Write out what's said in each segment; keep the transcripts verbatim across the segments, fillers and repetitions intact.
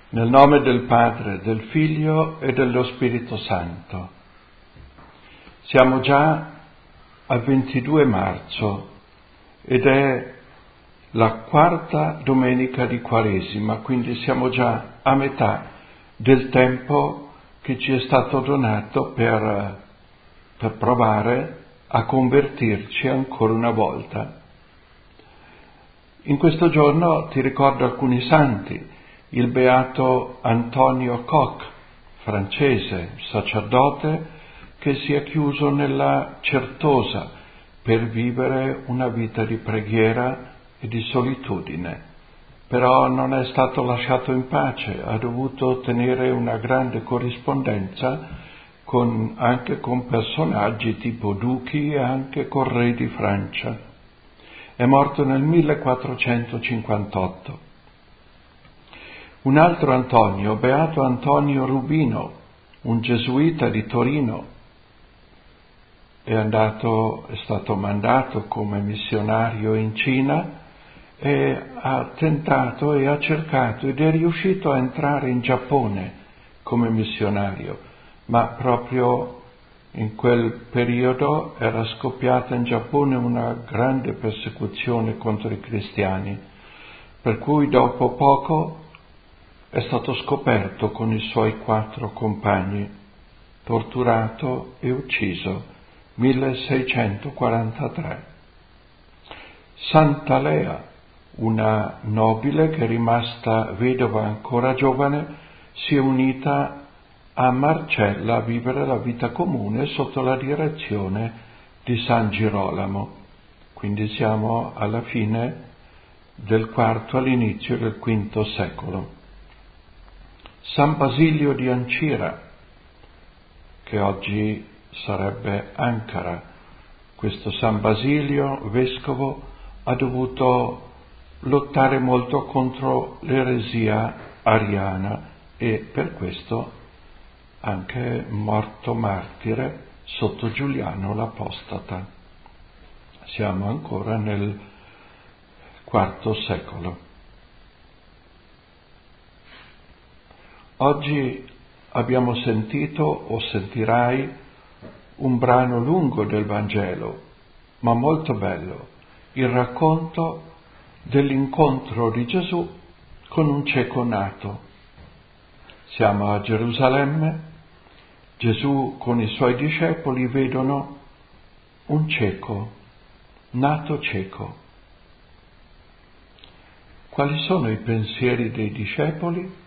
Nel nome del Padre, del Figlio e dello Spirito Santo. Siamo già al ventidue marzo ed è la quarta domenica di Quaresima, quindi siamo già a metà del tempo che ci è stato donato per, per provare a convertirci ancora una volta. In questo giorno ti ricordo alcuni santi. Il beato Antonio Koch, francese, sacerdote, che si è chiuso nella Certosa per vivere una vita di preghiera e di solitudine, però non è stato lasciato in pace, ha dovuto tenere una grande corrispondenza con, anche con personaggi tipo duchi e anche con re di Francia. È morto nel millequattrocentocinquantotto. Un altro Antonio, beato Antonio Rubino, un gesuita di Torino, è andato, è stato mandato come missionario in Cina e ha tentato e ha cercato ed è riuscito a entrare in Giappone come missionario, ma proprio in quel periodo era scoppiata in Giappone una grande persecuzione contro i cristiani, per cui dopo poco è stato scoperto con i suoi quattro compagni, torturato e ucciso, milleseicentoquarantatré. Santa Lea, una nobile che è rimasta vedova ancora giovane, si è unita a Marcella a vivere la vita comune sotto la direzione di San Girolamo. Quindi siamo alla fine del quarto, all'inizio del quinto secolo. San Basilio di Ancira, che oggi sarebbe Ankara. Questo San Basilio, vescovo, ha dovuto lottare molto contro l'eresia ariana e per questo anche morto martire sotto Giuliano l'Apostata. Siamo ancora nel quarto secolo. Oggi abbiamo sentito o sentirai un brano lungo del Vangelo, ma molto bello, il racconto dell'incontro di Gesù con un cieco nato. Siamo a Gerusalemme, Gesù con i suoi discepoli vedono un cieco, nato cieco. Quali sono i pensieri dei discepoli?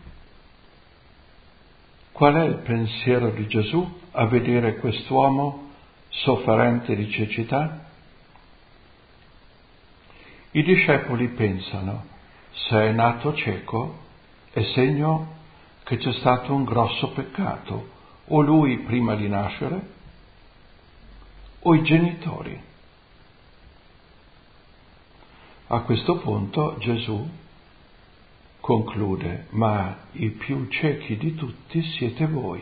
Qual è il pensiero di Gesù a vedere quest'uomo sofferente di cecità? I discepoli pensano, se è nato cieco è segno che c'è stato un grosso peccato, o lui prima di nascere, o i genitori. A questo punto Gesù conclude, ma i più ciechi di tutti siete voi.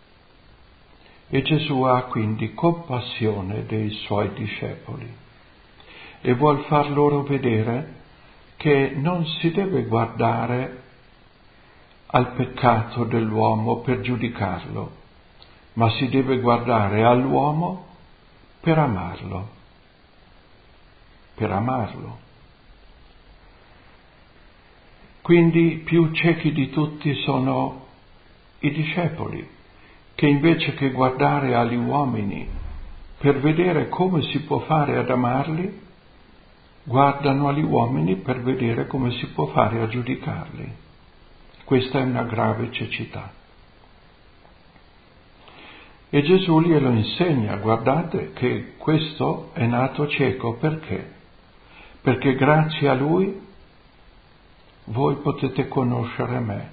E Gesù ha quindi compassione dei suoi discepoli e vuol far loro vedere che non si deve guardare al peccato dell'uomo per giudicarlo, ma si deve guardare all'uomo per amarlo, per amarlo. Quindi più ciechi di tutti sono i discepoli, che invece che guardare agli uomini per vedere come si può fare ad amarli, guardano agli uomini per vedere come si può fare a giudicarli. Questa è una grave cecità. E Gesù glielo insegna, guardate che questo è nato cieco perché? Perché grazie a lui voi potete conoscere me.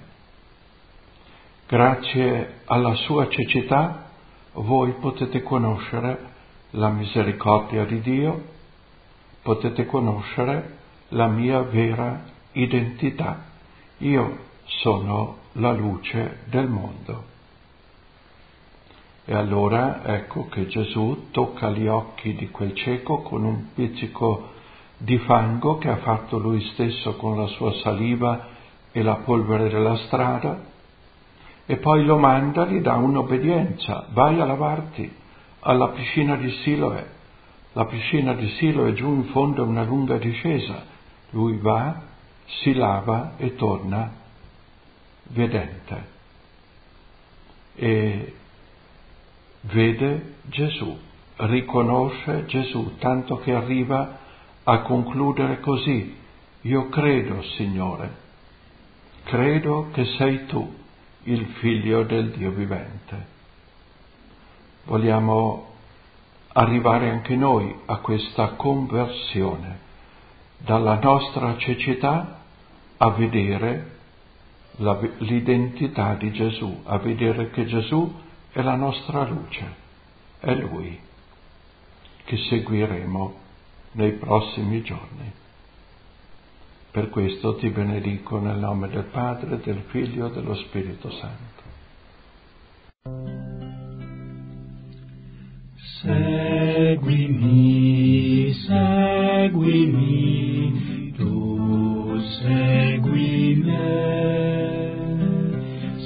Grazie alla sua cecità voi potete conoscere la misericordia di Dio, potete conoscere la mia vera identità. Io sono la luce del mondo. E allora ecco che Gesù tocca gli occhi di quel cieco con un pizzico di fango che ha fatto lui stesso con la sua saliva e la polvere della strada, e poi lo manda, gli dà un'obbedienza: vai a lavarti alla piscina di Siloe. La piscina di Siloe giù in fondo è una lunga discesa. Lui va, si lava e torna vedente. E vede Gesù, riconosce Gesù, tanto che arriva a concludere così: io credo, Signore, credo che sei tu, il Figlio del Dio vivente. Vogliamo arrivare anche noi a questa conversione, dalla nostra cecità a vedere la, l'identità di Gesù, a vedere che Gesù è la nostra luce, è Lui che seguiremo nei prossimi giorni. Per questo ti benedico nel nome del Padre, del Figlio e dello Spirito Santo. Seguimi, seguimi, tu segui me.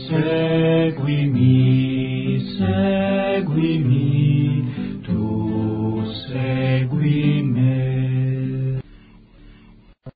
Seguimi, seguimi, tu segui